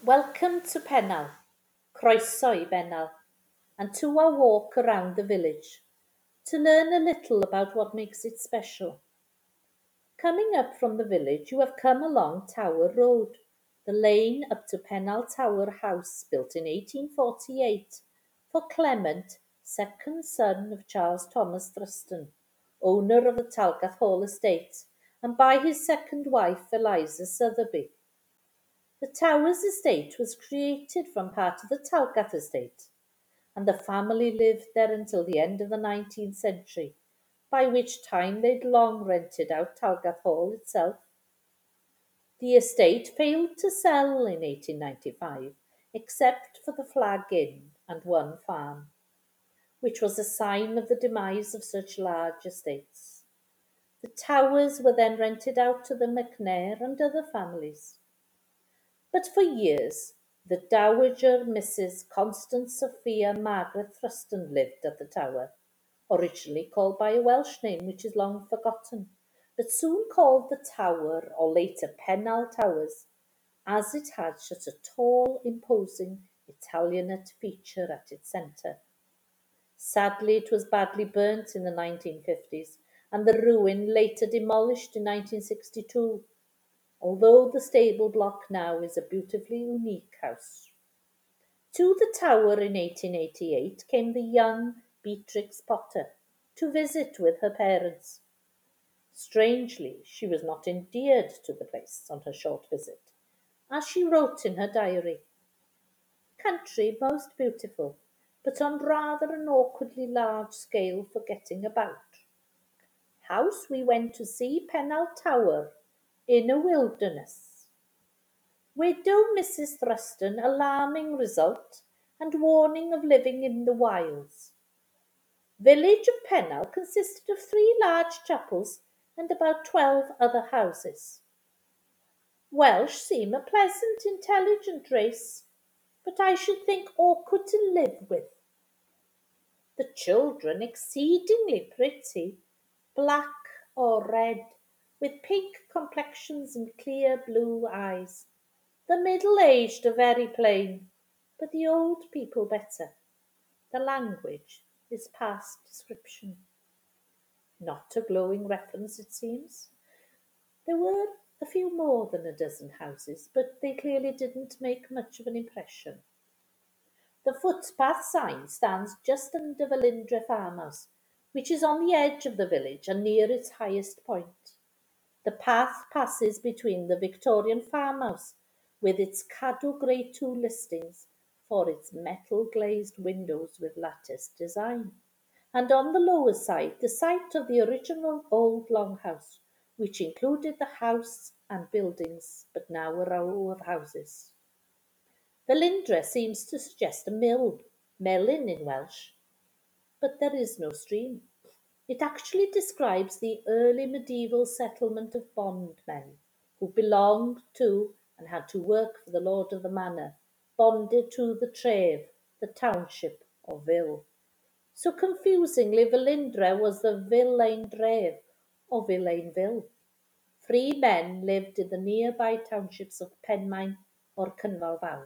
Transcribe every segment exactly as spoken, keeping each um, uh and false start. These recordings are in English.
Welcome to Pennal, croeso i Bennal, and to our walk around the village to learn a little about what makes it special. Coming up from the village, you have come along Tower Road, the lane up to Pennal Tower House, built in eighteen forty-eight for Clement, second son of Charles Thomas Thruston, owner of the Talgath Hall estate, and by his second wife Eliza Sotheby. The Towers estate was created from part of the Talgath estate, and the family lived there until the end of the nineteenth century, by which time they'd long rented out Talgath Hall itself. The estate failed to sell in eighteen ninety-five, except for the Flag Inn and one farm, which was a sign of the demise of such large estates. The Towers were then rented out to the McNair and other families. But for years, the Dowager Missus Constance Sophia Margaret Thruston lived at the Tower, originally called by a Welsh name which is long forgotten, but soon called the Tower, or later Pennal Towers, as it had such a tall, imposing Italianate feature at its centre. Sadly, it was badly burnt in the nineteen fifties, and the ruin later demolished in nineteen sixty-two, although the stable block now is a beautifully unique house. To the Tower in eighteen eighty-eight came the young Beatrix Potter to visit with her parents. Strangely, she was not endeared to the place on her short visit, as she wrote in her diary. Country most beautiful, but on rather an awkwardly large scale for getting about. House we went to see Pennal Tower in a wilderness. Widow Missus Thruston alarming result and warning of living in the wilds. Village of Pennal consisted of three large chapels and about twelve other houses. Welsh seem a pleasant, intelligent race, but I should think awkward to live with. The children exceedingly pretty, black or red, with pink complexions and clear blue eyes. The middle-aged are very plain, but the old people better. The language is past description. Not a glowing reference, it seems. There were a few more than a dozen houses, but they clearly didn't make much of an impression. The footpath sign stands just under Velindre Farmhouse, which is on the edge of the village and near its highest point. The path passes between the Victorian farmhouse, with its Cadw Grade two listings for its metal-glazed windows with latticed design, and on the lower side the site of the original old longhouse, which included the house and buildings, but now a row of houses. Velindre seems to suggest a mill, melyn in Welsh, but there is no stream. It actually describes the early medieval settlement of bondmen who belonged to and had to work for the lord of the manor, bonded to the tref, the township or vill. So confusingly, Velindre was the Villain Dref or Villain Vill. Free men lived in the nearby townships of Penmaen or Cynfalfawr.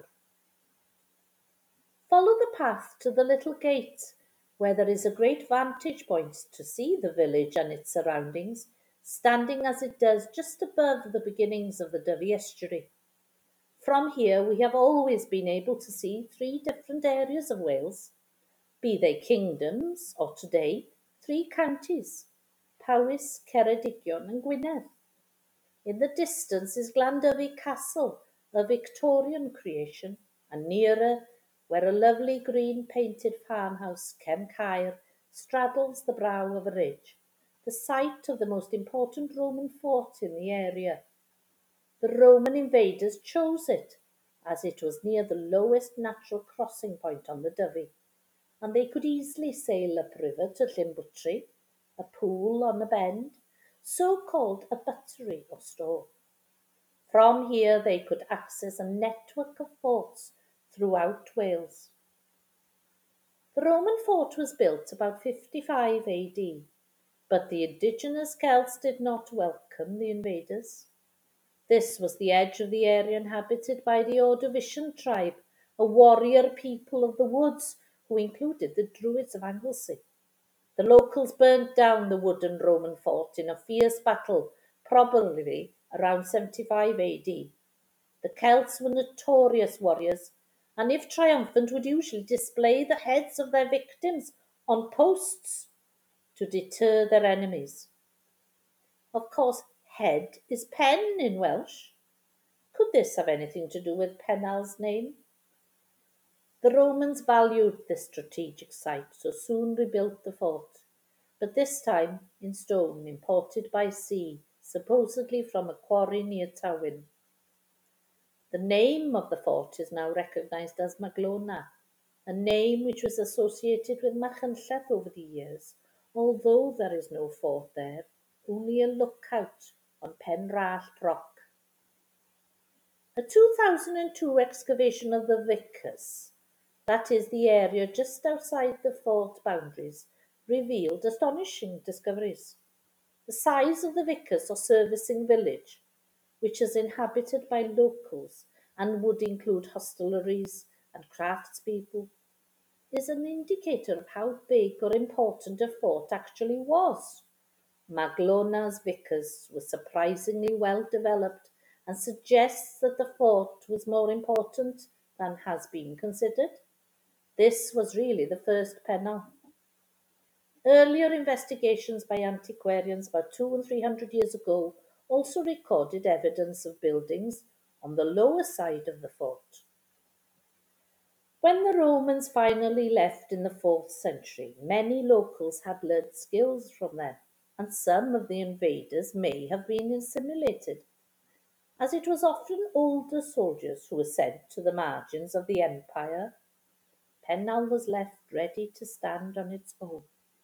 Follow the path to the little gate, where there is a great vantage point to see the village and its surroundings, standing as it does just above the beginnings of the Dyfi estuary. From here we have always been able to see three different areas of Wales, be they kingdoms, or today, three counties, Powys, Ceredigion and Gwynedd. In the distance is Llandyfi Castle, a Victorian creation, and nearer, where a lovely green-painted farmhouse, Cefn Caer, straddles the brow of a ridge, the site of the most important Roman fort in the area. The Roman invaders chose it, as it was near the lowest natural crossing point on the Dyfi, and they could easily sail upriver to Llymbwtri, a pool on a bend, so called a buttery or store. From here they could access a network of forts throughout Wales. The Roman fort was built about fifty-five A D, but the indigenous Celts did not welcome the invaders. This was the edge of the area inhabited by the Ordovician tribe, a warrior people of the woods who included the Druids of Anglesey. The locals burnt down the wooden Roman fort in a fierce battle, probably around seventy-five A D. The Celts were notorious warriors, and if triumphant would usually display the heads of their victims on posts to deter their enemies. Of course, head is pen in Welsh. Could this have anything to do with Pennal's name? The Romans valued this strategic site, so soon rebuilt the fort, but this time in stone imported by sea, supposedly from a quarry near Tywyn. The name of the fort is now recognised as Maglona, a name which was associated with Machynlleth over the years, although there is no fort there, only a lookout on Pen Rallt Rock. A two thousand two excavation of the Vicus, that is the area just outside the fort boundaries, revealed astonishing discoveries. The size of the Vicus or servicing village, which is inhabited by locals and would include hostelries and craftspeople, is an indicator of how big or important a fort actually was. Maglona's Vicus was surprisingly well developed and suggests that the fort was more important than has been considered. This was really the first Pennal. Earlier investigations by antiquarians about two and three hundred years ago also recorded evidence of buildings on the lower side of the fort. When the Romans finally left in the fourth century, many locals had learned skills from them, and some of the invaders may have been assimilated, as it was often older soldiers who were sent to the margins of the empire. Pennal was left ready to stand on its own.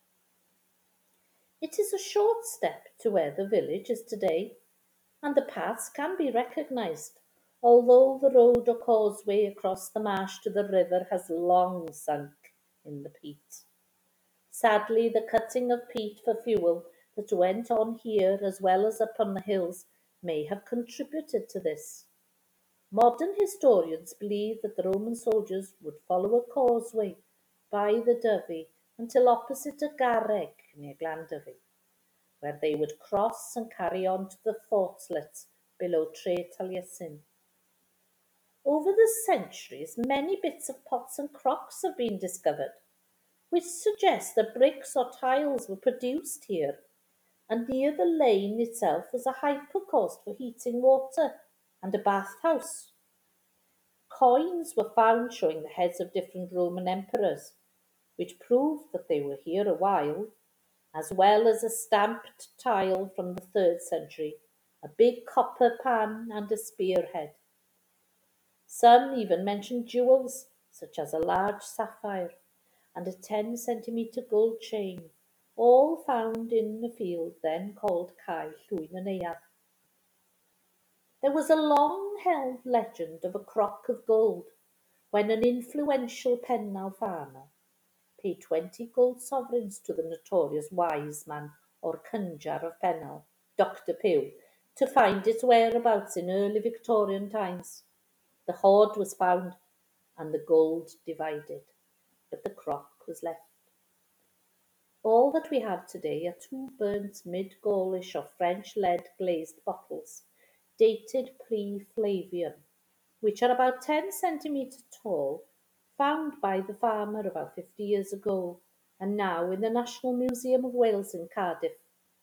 It is a short step to where the village is today, and the paths can be recognised, although the road or causeway across the marsh to the river has long sunk in the peat. Sadly, the cutting of peat for fuel that went on here as well as up on the hills may have contributed to this. Modern historians believe that the Roman soldiers would follow a causeway by the Dyfi until opposite a garreg near Llandyfi, where they would cross and carry on to the fortlets below Tre Taliesin. Over the centuries, many bits of pots and crocks have been discovered, which suggests that bricks or tiles were produced here, and near the lane itself was a hypocaust for heating water and a bathhouse. Coins were found showing the heads of different Roman emperors, which proved that they were here a while, as well as a stamped tile from the third century, a big copper pan and a spearhead. Some even mention jewels, such as a large sapphire and a ten centimetre gold chain, all found in the field then called Cae Llwyn y Neuadd. There was a long-held legend of a crock of gold when an influential Pennal farmer paid twenty gold sovereigns to the notorious wise man or conjar of Pennal, Doctor Pugh, to find its whereabouts in early Victorian times. The hoard was found and the gold divided, but the crock was left. All that we have today are two burnt mid-Gaulish or French lead glazed bottles, dated pre-Flavian, which are about ten centimetres tall, found by the farmer about fifty years ago, and now in the National Museum of Wales in Cardiff.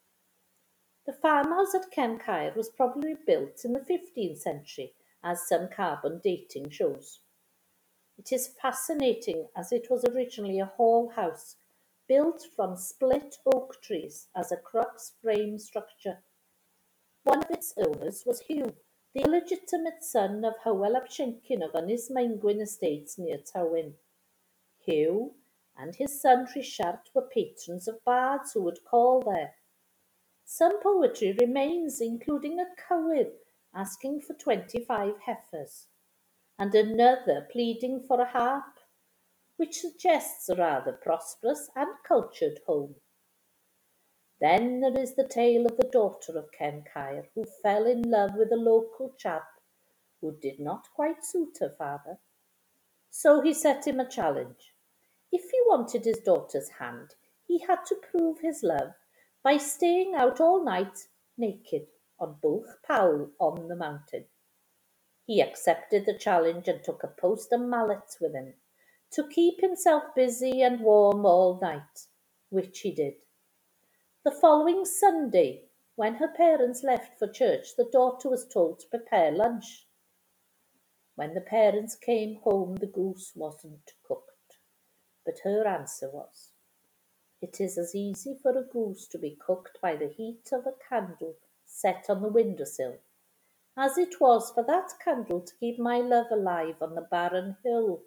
The farmhouse at Cefn Caer was probably built in the fifteenth century, as some carbon dating shows. It is fascinating as it was originally a hall house built from split oak trees as a crux frame structure. One of its owners was Hugh, the illegitimate son of Hywel ap Siencyn of Ynys Maengwyn estates near Tywyn. Hugh and his son Rhysart were patrons of bards who would call there. Some poetry remains, including a cywydd asking for twenty-five heifers, and another pleading for a harp, which suggests a rather prosperous and cultured home. Then there is the tale of the daughter of Ken Caer, who fell in love with a local chap who did not quite suit her father. So he set him a challenge. If he wanted his daughter's hand, he had to prove his love by staying out all night naked on Bwlch Pawl on the mountain. He accepted the challenge and took a post and mallet with him to keep himself busy and warm all night, which he did. The following Sunday, when her parents left for church, the daughter was told to prepare lunch. When the parents came home, the goose wasn't cooked, but her answer was, "It is as easy for a goose to be cooked by the heat of a candle set on the windowsill as it was for that candle to keep my love alive on the barren hill."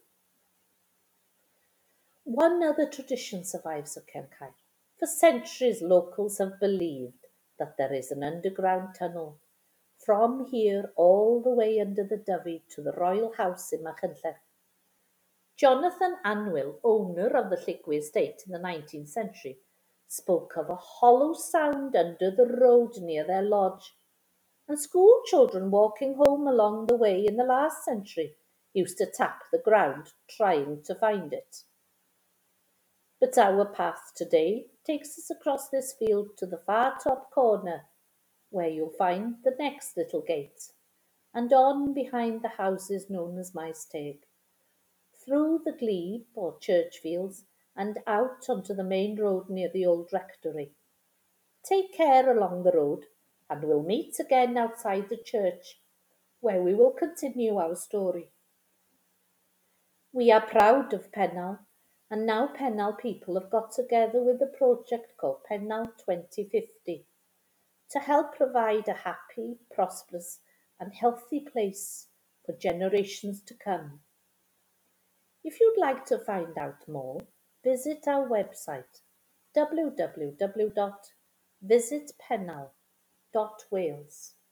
One other tradition survives of Ken Caer. For centuries, locals have believed that there is an underground tunnel from here all the way under the Dyfi to the royal house in Machynlleth. Jonathan Anwyl, owner of the Lligwy estate in the nineteenth century, spoke of a hollow sound under the road near their lodge, and school children walking home along the way in the last century used to tap the ground trying to find it. But our path today takes us across this field to the far top corner, where you'll find the next little gate, and on behind the houses known as Maes Teg, through the glebe or church fields, and out onto the main road near the old rectory. Take care along the road, and we'll meet again outside the church, where we will continue our story. We are proud of Pennal, and now Pennal people have got together with a project called Pennal twenty fifty to help provide a happy, prosperous, and healthy place for generations to come. If you'd like to find out more, visit our website w w w dot visit pennal dot wales.